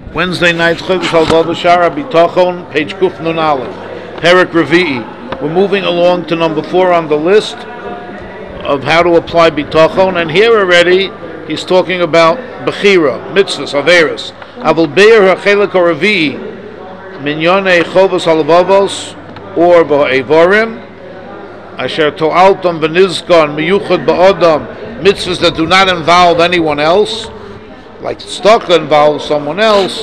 Wednesday night, Chodesh Halvav Shara Bitachon, page Kuf Nun Aleph, Perek Revi'i. We're moving along to number 4 on the list of how to apply Bitachon, and here already he's talking about Bechira, Mitzvahs, Averis. Avol Beir HaChelek HaRevi'i, Minyonei Chovos Halvavos, or Ba'evorim, Asher To'altam V'nizkan Miyuchad Ba'odam, mitzvahs that do not involve anyone else, like tzedakah involves someone else.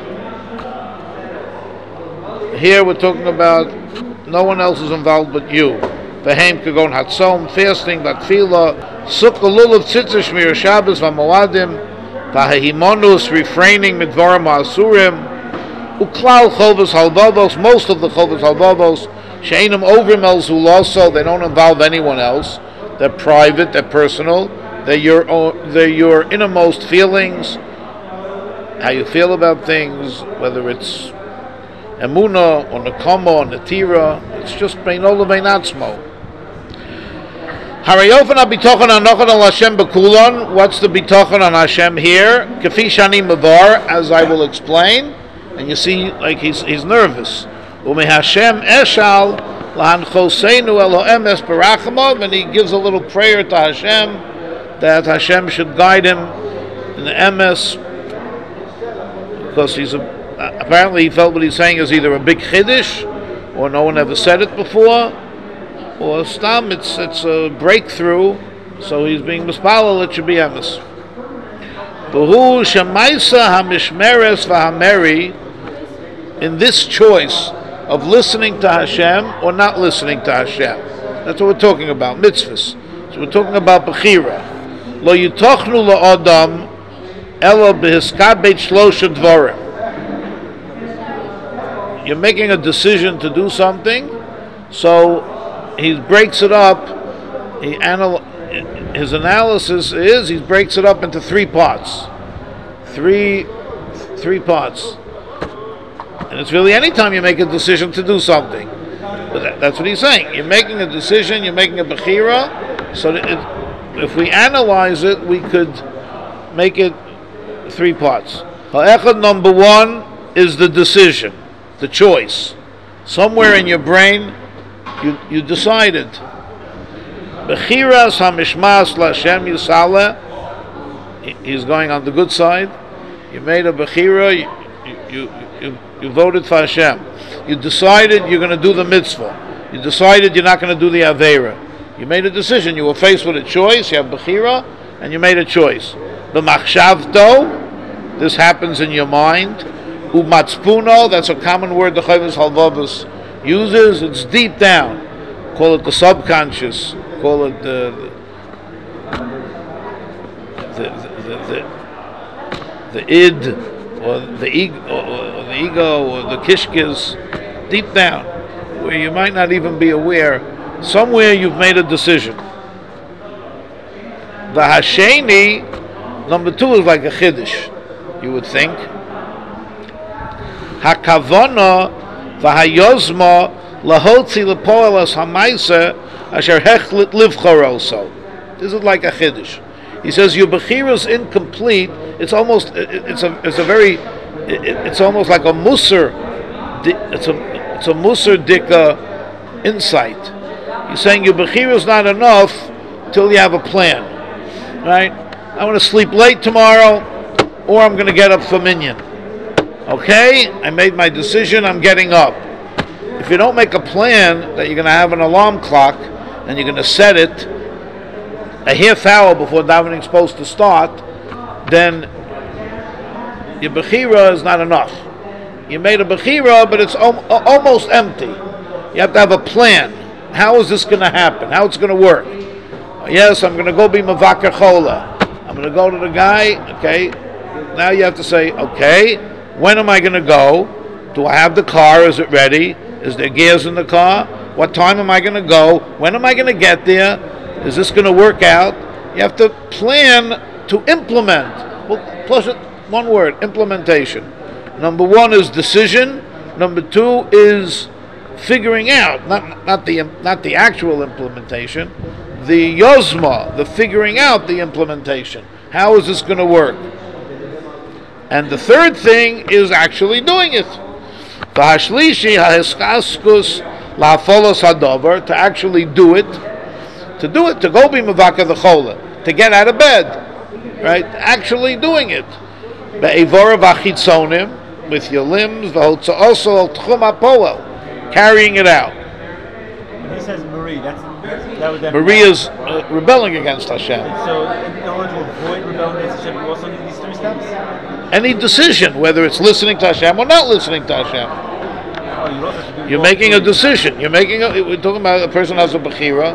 Here we're talking about no one else is involved but you. V'heim kagon hatzom, fasting, batfila, sukkah lulav tzitzah shmir Shabbos v'moadim, v'hahimonus, refraining midvarim ha'asurim, uklal chovos halvavos, most of the chovos halvavos, she'enim ovrim el zulaso, they don't involve anyone else. They're private, they're personal. They're your innermost feelings, how you feel about things, whether it's emuna or nekama or netira. It's just beino lebein atzmo. Harayofen habitochen anochen al Hashem bekulon. What's the bitochen on Hashem here? Kefi shani mavar, as I will explain. And you see, like he's nervous. Umi Hashem eshal lahan choseinu Elohem es barachamav, and he gives a little prayer to Hashem that Hashem should guide him in the emes, because apparently he felt what he's saying is either a big chiddush, or no one ever said it before, or stam, it's a breakthrough, so he's being mispalel, it should be emes. V'hu shemaisa hamishmeres v'hameri, in this choice of listening to Hashem or not listening to Hashem. That's what we're talking about, mitzvahs. So we're talking about bechira. Lo yitochnu la'adam ela b'hiskabet shlosha dvarim. You're making a decision to do something, so he breaks it up. His analysis is he breaks it up into 3 parts. Three parts. And it's really any time you make a decision to do something. But that's what he's saying. You're making a decision, you're making a bechira, so that if we analyze it, we could make it 3 parts. Ha'echad, number 1, is the decision, the choice. Somewhere in your brain, you decided. Bechiras hamishmas l'Hashem yisale. He's going on the good side. You made a bechira. You voted for Hashem. You decided you're going to do the mitzvah. You decided you're not going to do the aveira. You made a decision. You were faced with a choice. You have bechira, and you made a choice. B'machshavto, this happens in your mind. Umatzpuno, that's a common word the Chovos Halvavos uses. It's deep down. Call it the subconscious. Call it the id, or the ego, or the kishkis. Deep down, where you might not even be aware. Somewhere you've made a decision. The Hasheni, number 2, is like a chiddush, you would think. Hakavona v'hayozma lahotzi lepoelas hamaisa asher hechlit livchor also. This is like a chiddush. He says your bechira is incomplete. It's almost it's almost like a musar. It's a musar dika insight. He's saying your bechira is not enough till you have a plan, right? I want to sleep late tomorrow, or I'm going to get up for minyan. Okay, I made my decision, I'm getting up. If you don't make a plan that you're going to have an alarm clock, and you're going to set it a half hour before davening is supposed to start, then your bechira is not enough. You made a bechira, but it's almost empty. You have to have a plan. How is this going to happen? How it's going to work? Yes, I'm going to go be mavakar chola. I'm going to go to the guy. Okay, now you have to say, okay, when am I going to go? Do I have the car? Is it ready? Is there gears in the car? What time am I going to go? When am I going to get there? Is this going to work out? You have to plan to implement. Well, plus one word, implementation. Number 1 is decision. Number 2 is figuring out, not the actual implementation, the yozma, the figuring out the implementation. How is this going to work? And the third thing is actually doing it. V'hashlishi ha'hiskaskus la'afolos hadover, to actually do it, to go be mevaka the chola, to get out of bed, right? Actually doing it. Be'evora v'achitzonim, with your limbs, also al tchum ha'poel, carrying it out. When he says Marie, that would Maria's rebelling against Hashem. So, in order to avoid rebelling against Hashem, you also need these three steps? Any decision, whether it's listening to Hashem or not listening to Hashem. You're making a decision. We're talking about a person who has a bechira.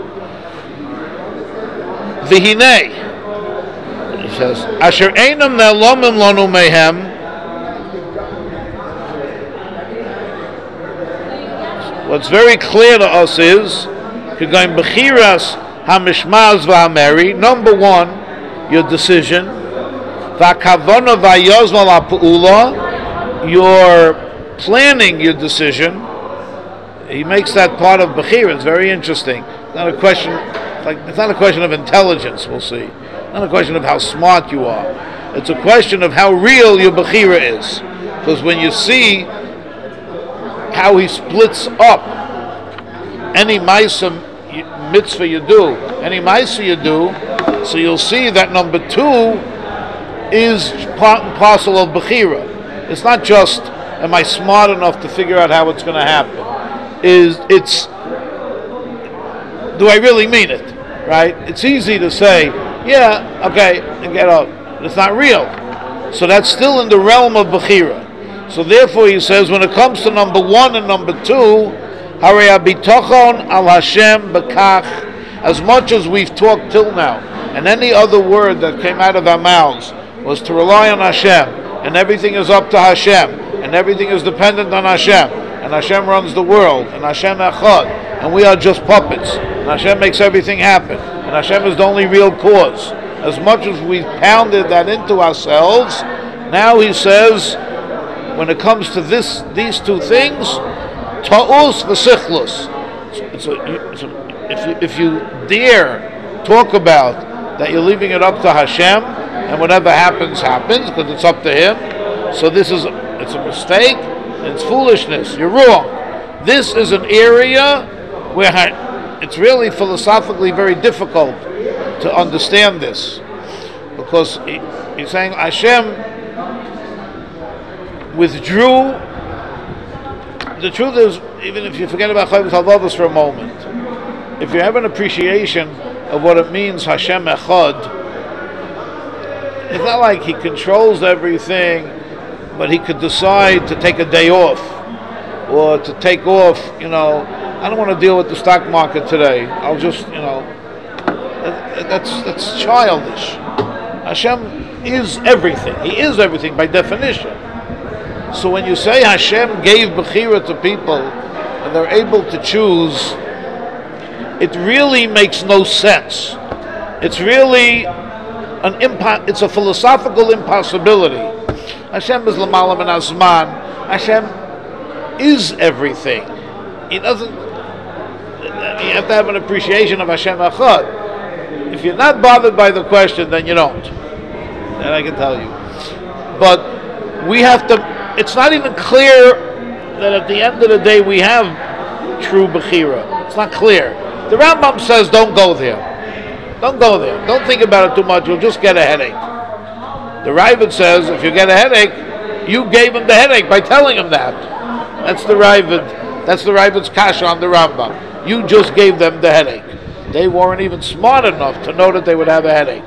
V'hinei, it says, Asher einam ne'lomim lanu mehem. What's very clear to us is, you're going bechiras hamishmaz v'hameri. Number one, your decision. V'akavona v'ayozma la'pu'ula. You're planning your decision. He makes that part of bechira. It's very interesting. It's not a question of intelligence. We'll see. Not a question of how smart you are. It's a question of how real your bechira is. Because when you see how he splits up any ma'aseh mitzvah you do, any ma'aseh you do, so you'll see that number two is part and parcel of bechira. It's not just, am I smart enough to figure out how it's going to happen? It's do I really mean it? Right? It's easy to say, yeah, okay, and get up. It's not real. So that's still in the realm of bechira. So therefore he says, when it comes to number one and number two, harei habitochon al Hashem bekach, as much as we've talked till now, and any other word that came out of our mouths was to rely on Hashem, and everything is up to Hashem, and everything is dependent on Hashem, and Hashem runs the world, and Hashem echad, and we are just puppets, and Hashem makes everything happen, and Hashem is the only real cause. As much as we've pounded that into ourselves, now he says, when it comes to these two things, ta'us v'sichlus. If you dare talk about that you're leaving it up to Hashem, and whatever happens, because it's up to Him. So it's a mistake, and it's foolishness. You're wrong. This is an area where it's really philosophically very difficult to understand this, because he's saying Hashem withdrew. The truth is, even if you forget about Chayvus Halvavos for a moment, if you have an appreciation of what it means Hashem Echad, it's not like He controls everything, but He could decide to take a day off, or to take off, I don't want to deal with the stock market today. I'll just, that's childish. Hashem is everything. He is everything by definition. So when you say Hashem gave Bechira to people and they're able to choose, it really makes no sense. It's really it's a philosophical impossibility. Hashem is L'malam and Azman. Hashem is everything. He doesn't. You have to have an appreciation of Hashem Echad. If you're not bothered by the question, then you don't. And I can tell you. But we have to. It's not even clear that at the end of the day we have true Bechira. It's not clear. The Rambam says don't go there. Don't go there. Don't think about it too much. You'll just get a headache. The Ravid says if you get a headache, you gave him the headache by telling him that. That's the Ravid. That's the Ravid's kasha on the Rambam. You just gave them the headache. They weren't even smart enough to know that they would have a headache.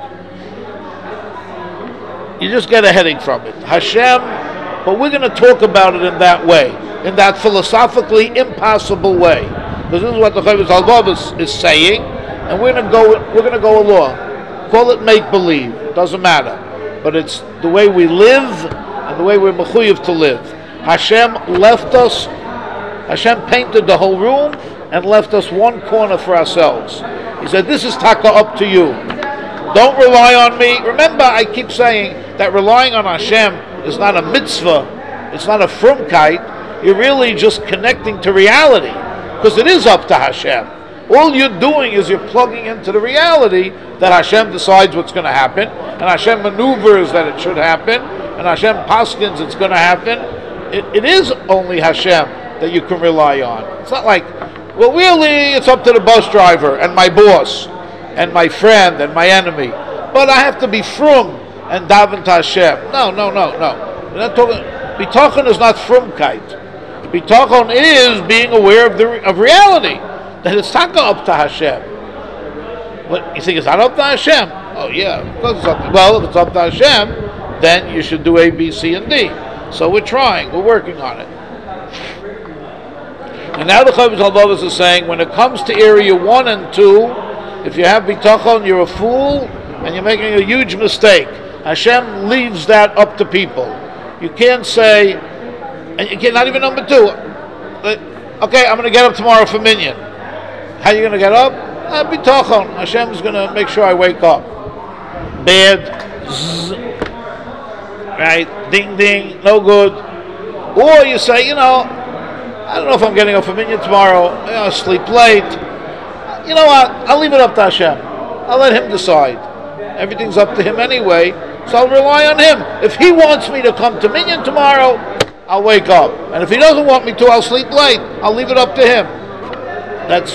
You just get a headache from it. Hashem, but we're going to talk about it in that way, in that philosophically impossible way. Because this is what the Chayvus Halvavos is saying, and we're going to go along. Call it make believe. It doesn't matter. But it's the way we live and the way we're mechuyev to live. Hashem left us. Hashem painted the whole room and left us one corner for ourselves. He said, this is taka up to you. Don't rely on me. Remember, I keep saying that relying on Hashem is not a mitzvah. It's not a frumkeit. You're really just connecting to reality. Because it is up to Hashem. All you're doing is you're plugging into the reality that Hashem decides what's going to happen, and Hashem maneuvers that it should happen, and Hashem paskins it's going to happen, it is only Hashem that you can rely on. It's not like, well, really, it's up to the bus driver and my boss and my friend and my enemy. But I have to be frum and daven to Hashem. No. We're not talking. Bitachon is not frumkeit. Bitachon is being aware of reality, that it's not up to Hashem. What, you think it's not up to Hashem? Oh yeah, of course it's up to, well, if it's up to Hashem, then you should do A, B, C, and D. So we're trying, we're working on it. And now the Chavis Halvavas is saying, when it comes to area 1 and 2, if you have bitachon, you're a fool, and you're making a huge mistake. Hashem leaves that up to people. You can't say, and you can't, not even number 2, okay, I'm going to get up tomorrow for minyan. How are you going to get up? Bitachon. Hashem's going to make sure I wake up. Bad. Zzz, right? Ding, ding. No good. Or you say, I don't know if I'm getting up for minyan tomorrow. I'll sleep late. You know what? I'll leave it up to Hashem. I'll let Him decide. Everything's up to Him anyway, so I'll rely on Him. If He wants me to come to minyan tomorrow, I'll wake up. And if He doesn't want me to, I'll sleep late. I'll leave it up to Him. That's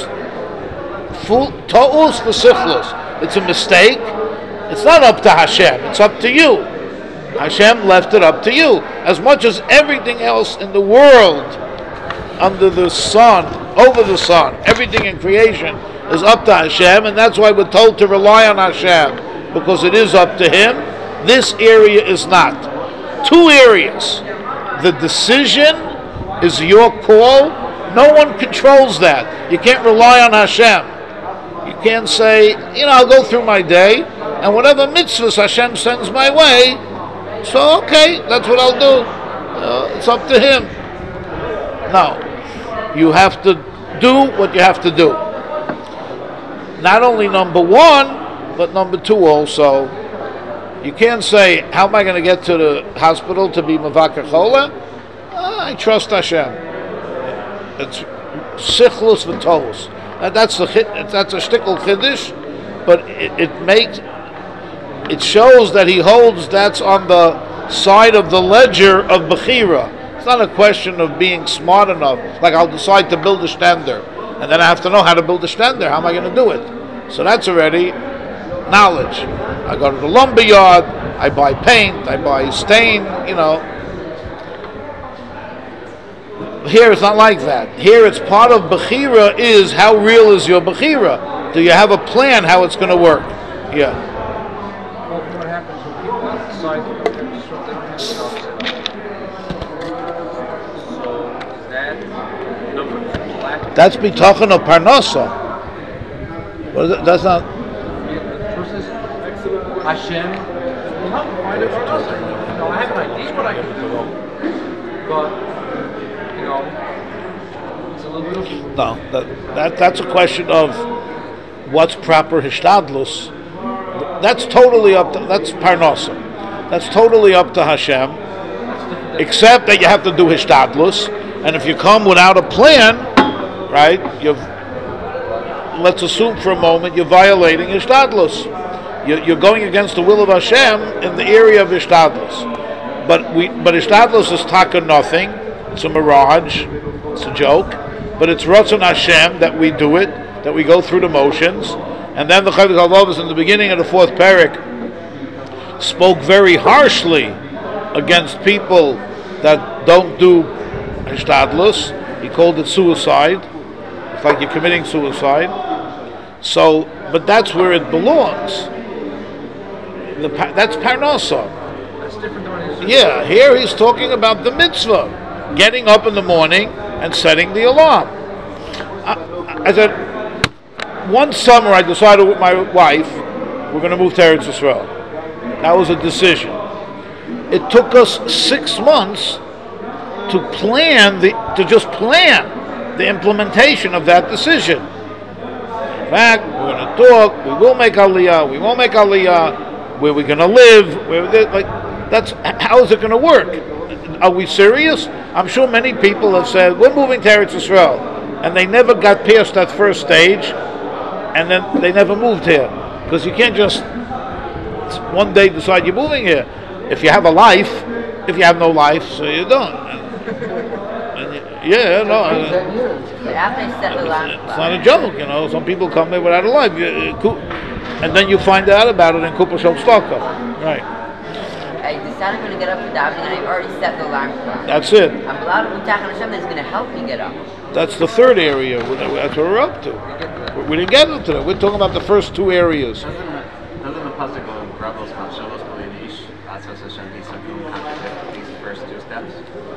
to'us v'sichlus. It's a mistake. It's not up to Hashem. It's up to you. Hashem left it up to you. As much as everything else in the world, under the sun, over the sun, everything in creation is up to Hashem, and that's why we're told to rely on Hashem, because it is up to Him. This area is not. 2 areas. The decision is your call. No one controls that. You can't rely on Hashem. You can't say, I'll go through my day, and whatever mitzvahs Hashem sends my way, so okay, that's what I'll do. It's up to Him. No. You have to do what you have to do. Not only number 1, but number 2 also. You can't say, how am I going to get to the hospital to be Mavakar Chola? I trust Hashem. It's sichlus v'tolos. That's a shtickle chiddush, but it shows that he holds that's on the side of the ledger of Bechira. It's not a question of being smart enough. Like, I'll decide to build a stender, and then I have to know how to build a stender. How am I going to do it? So that's already knowledge. I go to the lumber yard, I buy paint, I buy stain, Here it's not like that. Here it's part of Bechira is how real is your Bechira? Do you have a plan how it's going to work? Yeah. Well, what happens when people decide to disrupt everything? That's bitachon of parnasa. What is it? That's not. Hashem. I have an idea what I can do, but it's a little bit. No, that's a question of what's proper hishtadlus. That's totally up to. That's parnasa. That's totally up to Hashem. Except that you have to do hishtadlus, and if you come without a plan, right? Let's assume for a moment you're violating hishtadlus. You're going against the will of Hashem in the area of hishtadlus. But hishtadlus is taka nothing. It's a mirage. It's a joke. But it's Ratzon Hashem that we do it, that we go through the motions. And then the Chavis Halvavas in the beginning of the 4th parak spoke very harshly against people that don't do hishtadlus. He called it suicide. It's like you're committing suicide. So, but that's where it belongs. That's parnasa. That's different than what he's Yeah, here he's talking about the mitzvah, getting up in the morning and setting the alarm. I said, one summer I decided with my wife we're going to move to Eretz Yisrael. That was a decision. It took us 6 months to just plan the implementation of that decision. In fact, we're going to talk. We will make aliyah. We won't make aliyah. Where we're going to live? That's how is it going to work? Are we serious? I'm sure many people have said we're moving to Eretz Yisrael, and they never got past that first stage, and then they never moved here because you can't just one day decide you're moving here. If you have a life, If you have no life, so you don't. Yeah, no. After I set the alarm It's not a joke, you know. Some people come there without a life, and then you find out about it in Kupa Shalstaka. Right. I decided I'm going to get up for davening, and I already set the alarm clock. That's it. I'm allowed to Utach Hashem that's going to help me get up. That's the third area. That's what we're up to. We didn't get into that. We're talking about the first two areas. Doesn't the pasuk of Grabos Manshavos Kolinish Atzos Hashem Yisakum contradict these first two steps?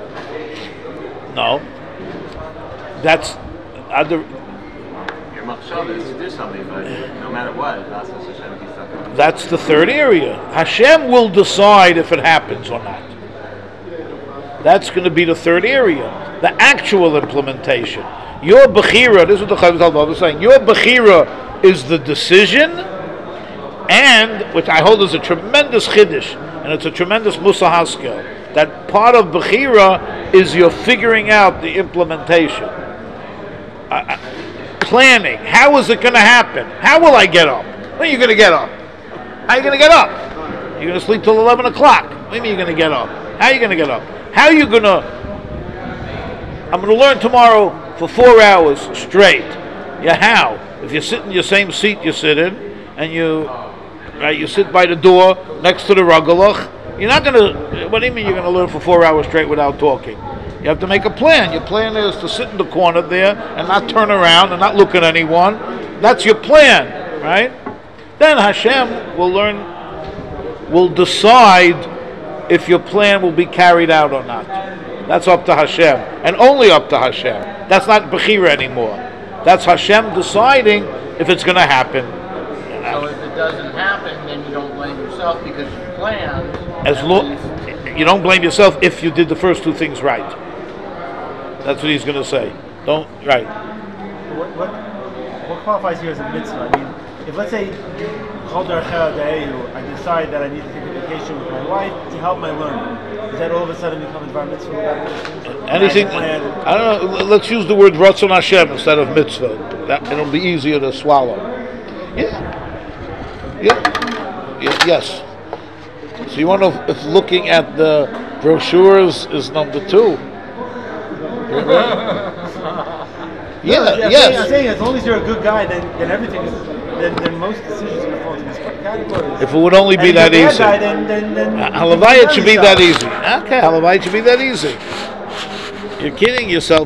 No. That's other. Your machshava is to do something, but no matter what, Atzos Hashem Yisakum. That's the third area. Hashem will decide if it happens or not. That's going to be the third area. The actual implementation. Your Bechira, this is what the Chaim Talmud is saying, your Bechira is the decision, and, which I hold is a tremendous Chiddush, and it's a tremendous Musa Haskel, that part of Bechira is you're figuring out the implementation. Planning. How is it going to happen? How will I get up? When are you going to get up? How are you going to get up? You're going to sleep till 11 o'clock. When are you going to get up? How are you going to get up? How are you going to... I'm going to learn tomorrow for 4 hours straight. Yeah, how? If you sit in your same seat you sit in, and you sit by the door next to the Ragalach, you're not going to... What do you mean you're going to learn for 4 hours straight without talking? You have to make a plan. Your plan is to sit in the corner there and not turn around and not look at anyone. That's your plan, right? Then Hashem will decide if your plan will be carried out or not. That's up to Hashem, and only up to Hashem. That's not Bechira anymore. That's Hashem deciding if it's going to happen. So if it doesn't happen, then you don't blame yourself because you planned. You don't blame yourself if you did the first two things right. That's what he's going to say. Right. What qualifies here as a mitzvah? I mean, if let's say I decide that I need to take a vacation with my wife to help my learning, does that all of a sudden become a bar mitzvah? Anything? I don't know. Let's use the word Ratzon Hashem instead of mitzvah. It'll be easier to swallow. Yeah. Yes. So you want to know if looking at the brochures is number 2. Yes. I'm saying as long as you're a good guy, then everything is. Then most decisions are going to fall into these categories. If it would only be that easy. Halavai, it should be that easy. Okay, Halavai, it should be that easy. You're kidding yourself.